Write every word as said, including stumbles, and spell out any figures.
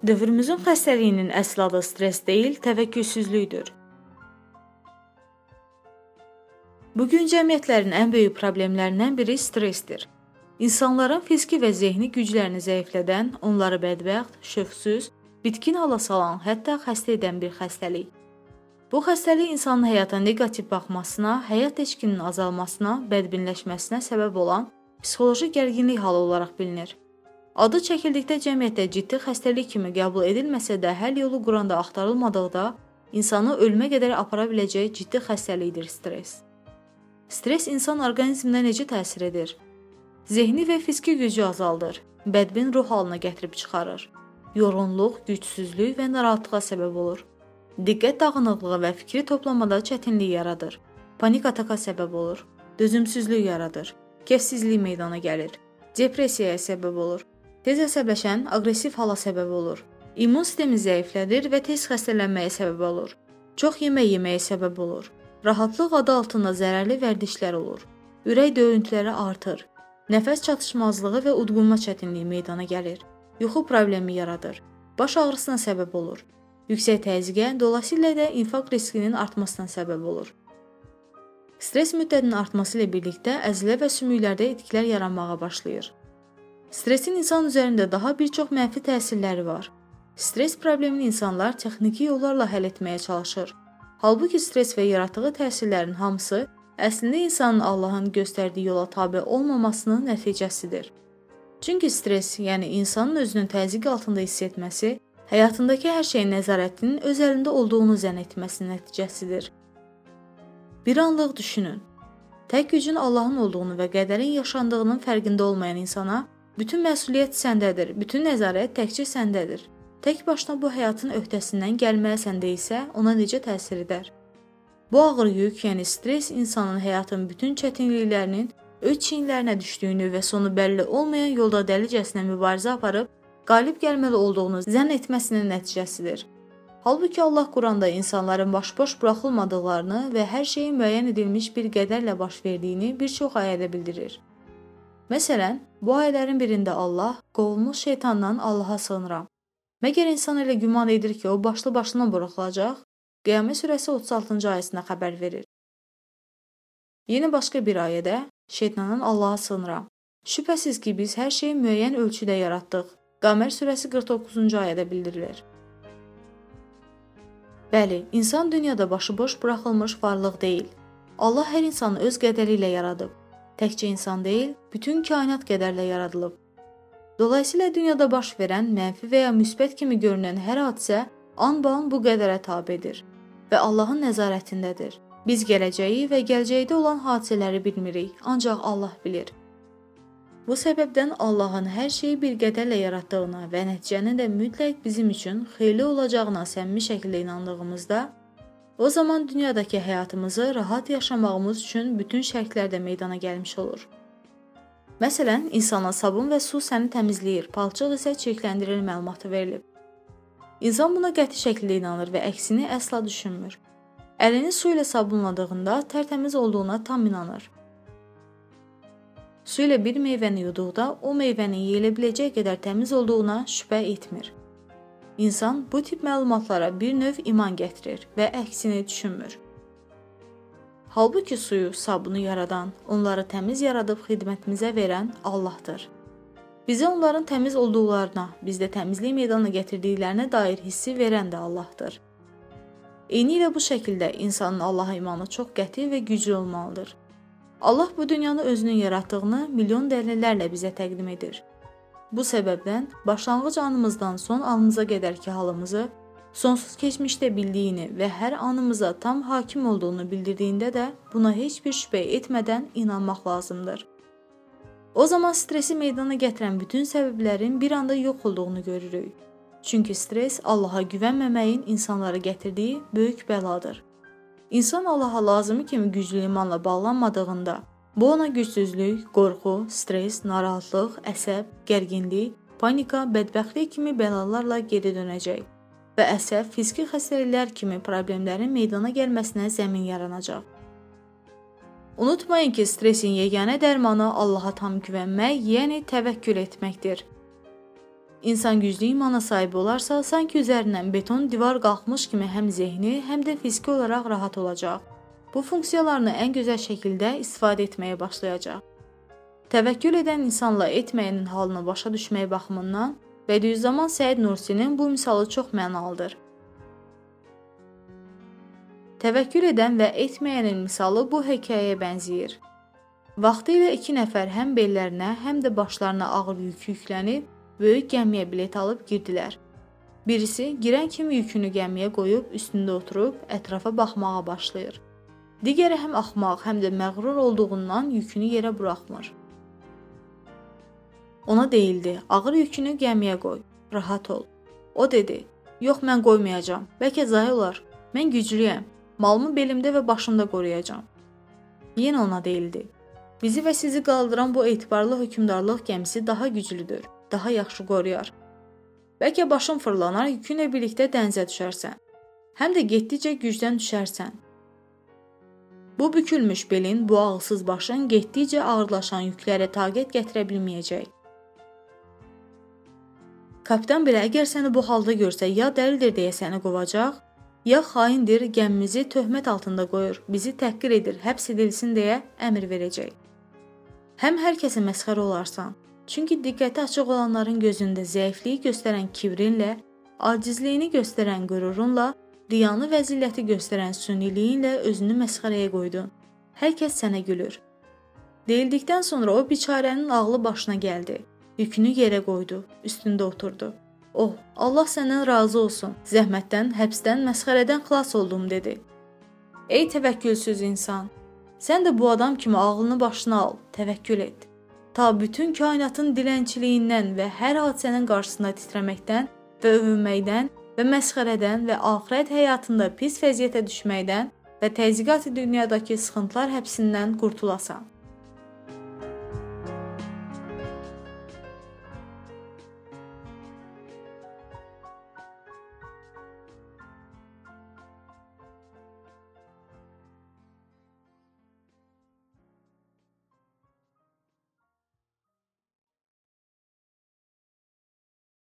Dövrümüzün xəstəliyinin əsl adı stres deyil, təvəkkülsüzlükdür. Bugün cəmiyyətlərin ən böyük problemlərindən biri stresdir. İnsanların fiziki və zehni güclərini zəiflədən, onları bədbəxt, şövqsüz, bitkin hala salan, hətta xəstə edən bir xəstəlik. Bu xəstəlik insanın həyata neqativ baxmasına, həyat eşqinin azalmasına, bədbinləşməsinə səbəb olan psixoloji gərginlik halı olaraq bilinir. Adı çəkildikdə cəmiyyətdə ciddi xəstəlik kimi qəbul edilməsə də, həll yolu quranda axtarılmadıqda, insanı ölümə qədər apara biləcək ciddi xəstəlikdir stres. Stres insan orqanizminə necə təsir edir? Zehni və fiziki gücü azaldır, bədbin ruh halına gətirib çıxarır. Yorğunluq, gücsüzlük və narahatlığa səbəb olur. Diqqət dağınıqlığı və fikri toplamada çətinlik yaradır. Panik ataka səbəb olur. Dözümsüzlük yaradır. Kefsizlik meydana gəlir. Depressiyaya səbəb olur. Tez əsəbləşən, aqressiv hala səbəb olur. İmmun sistemi zəiflədir və tez xəstələnməyə səbəb olur. Çox yemək yeməyə səbəb olur. Rahatlıq adı altında zərərli vərdişlər olur. Ürək döyüntüləri artır. Nəfəs çatışmazlığı və udqunma çətinliyi meydana gəlir. Yuxu problemi yaradır. Baş ağrısına səbəb olur. Yüksək təzyiqə, dolayısıyla da infarkt riskinin artmasına səbəb olur. Stres müddətinin artması ilə birlikdə əzələ və sümüklərdə itkilər yaranmağa başlayır. Stresin insan üzərində daha bir çox mənfi təsirləri var. Stres problemini insanlar texniki yollarla həll etməyə çalışır. Halbuki stres və yaratdığı təsirlərin hamısı əslində insanın Allahın göstərdiyi yola tabe olmamasının nəticəsidir. Çünki stres, yəni insanın özünün təzyiq altında hiss etməsi, həyatındakı hər şeyin nəzarətinin öz əlində olduğunu zənn etməsinin nəticəsidir. Bir anlıq düşünün. Tək gücün Allahın olduğunu və qədərin yaşandığının fərqində olmayan insana bütün məsuliyyət səndədir, bütün nəzarət təkcə səndədir. Tək başına bu həyatın öhdəsindən gəlməlisən deyilsə, ona necə təsir edər? Bu ağır yük, yəni stres insanın həyatın bütün çətinliklərinin öz çiyinlərinə düşdüyünü və sonu bəlli olmayan yolda dəlicəsinə mübarizə aparıb qalib gəlməli olduğunu zənn etməsinin nəticəsidir. Halbuki Allah Quranda insanların başboş buraxılmadıqlarını və hər şeyin müəyyən edilmiş bir qədərlə baş verdiyini bir çox ayədə bildirir. Məsələn, bu ayələrin birində Allah, qovulmuş şeytandan Allaha sığınıram. Məgər insan elə güman edir ki, o başlı başına buraxılacaq? Qiyamət surəsi otuz altıncı ayəsində xəbər verir. Yeni başqa bir ayədə, şeytandan Allaha sığınıram. Şübhəsiz ki, biz hər şeyi müəyyən ölçüdə yaratdıq. Qəmər surəsi qırx doqquzuncu ayədə bildirilir. Bəli, insan dünyada başıboş buraxılmış varlıq deyil. Allah hər insanı öz qədəri ilə yaradıb. Təkcə insan deyil, bütün kainat qədərlə yaradılıb. Dolayısıyla dünyada baş verən mənfi və ya müsbət kimi görünən hər hadisə anbaan bu qədərə tabedir və Allahın nəzarətindədir. Biz gələcəyi və gələcəkdə olan hadisələri bilmirik, ancaq Allah bilir. Bu səbəbdən Allahın hər şeyi bir qədərlə yaratdığına və nəticənin də mütləq bizim üçün xeyirli olacağına səmimi şəkildə inandığımızda, o zaman dünyadakı həyatımızı rahat yaşamağımız üçün bütün şərtlər də meydana gəlmiş olur. Məsələn, insana sabun və su səni təmizləyir, palçıq isə çirkləndirir məlumatı verilib. İnsan buna qəti şəkildə inanır və əksini əsla düşünmür. Əlini su ilə sabunladığında tərtəmiz olduğuna tam inanır. Su ilə bir meyvəni yuduqda o meyvənin yeyilə biləcək qədər təmiz olduğuna şübhə etmir. İnsan bu tip məlumatlara bir növ iman gətirir və əksini düşünmür. Halbuki suyu, sabunu yaradan, onları təmiz yaradıb xidmətimizə verən Allahdır. Bizə onların təmiz olduqlarına, bizdə təmizlik meydana gətirdiklərinə dair hissi verən də Allahdır. Eyni ilə bu şəkildə insanın Allaha imanı çox qəti və güclü olmalıdır. Allah bu dünyanı özünün yaratdığını milyon dəlillərlə bizə təqdim edir. Bu səbəbdən başlanğıc anımızdan son anımıza qədərki halımızı, sonsuz keçmişdə bildiyini və hər anımıza tam hakim olduğunu bildirdiyində də buna heç bir şübhə etmədən inanmaq lazımdır. O zaman stresi meydana gətirən bütün səbəblərin bir anda yox olduğunu görürük. Çünki stres Allaha güvənməməyin insanlara gətirdiyi böyük bəladır. İnsan Allaha lazımı kimi güclü imanla bağlanmadığında, bu ona gücsüzlük, qorxu, stres, narahatlıq, əsəb, gərginlik, panika, bədbəxtlik kimi bəlalarla geri dönəcək və əsəb, fiziki xəstəliklər kimi problemlərin meydana gəlməsinə zəmin yaranacaq. Unutmayın ki, stresin yeganə dərmanı Allaha tam güvənmək, yəni təvəkkül etməkdir. İnsan güclü imana sahib olarsa, sanki üzərindən beton divar qalxmış kimi həm zehni, həm də fiziki olaraq rahat olacaq. Bu funksiyalarını ən gözəl şəkildə istifadə etməyə başlayacaq. Təvəkkül edən insanla etməyənin halını başa düşmək baxımından Bediüzzaman Səid Nursinin bu misalı çox mənalıdır. Təvəkkül edən və etməyənin misalı bu hekayəyə bənzəyir. Vaxtilə iki nəfər həm bellərinə, həm də başlarına ağır yük yüklənib, böyük gəmiyə bilet alıb girdilər. Birisi girən kimi yükünü gəmiyə qoyub, üstündə oturub, ətrafa baxmağa başlayır. Digəri həm axmaq, həm də məğrur olduğundan yükünü yerə buraxmır. Ona deyildi, ağır yükünü gəmiyə qoy, rahat ol. O dedi, yox mən qoymayacam, bəlkə zay olar, mən güclüyəm, malımı belimdə və başımda qoruyacam. Yenə ona deyildi, bizi və sizi qaldıran bu etibarlı hökmdarlıq gəmisi daha güclüdür, daha yaxşı qoruyar. Bəlkə başın fırlanar, yükünlə birlikdə dənizə düşərsən. Həm də getdikcə gücdən düşərsən. Bu bükülmüş belin, bu ağılsız başın getdikcə ağırlaşan yüklərə taqət gətirə bilməyəcək. Kapitan belə əgər səni bu halda görsə, ya dəlildir deyə səni qovacaq, ya xaindir, gəmimizi töhmət altında qoyur, bizi təhqir edir, həbs edilsin deyə əmr verəcək. Həm hər kəsə məsxərə olarsan, çünki diqqəti açıq olanların gözündə zəifliyi göstərən kibrinlə, acizliyini göstərən qürurunla, riyanı və zilləti göstərən sünniliyinlə özünü məsxərəyə qoydun. Hər kəs sənə gülür. Deyildikdən sonra o biçarənin ağlı başına gəldi. Yükünü yerə qoydu, üstündə oturdu. Oh, Allah səndən razı olsun, zəhmətdən, həbsdən, məsxərədən xilas oldum, dedi. Ey təvəkkülsüz insan, sən də bu adam kimi ağlını başına al, təvəkkül et. Ta bütün kainatın dilənçiliyindən və hər hadisənin qarşısında titrəməkdən və övünməkdən və məsxərədən və axirət həyatında pis vəziyyətə düşməkdən və təzyiqat dünyadakı sıxıntılar həbsindən qurtulasan.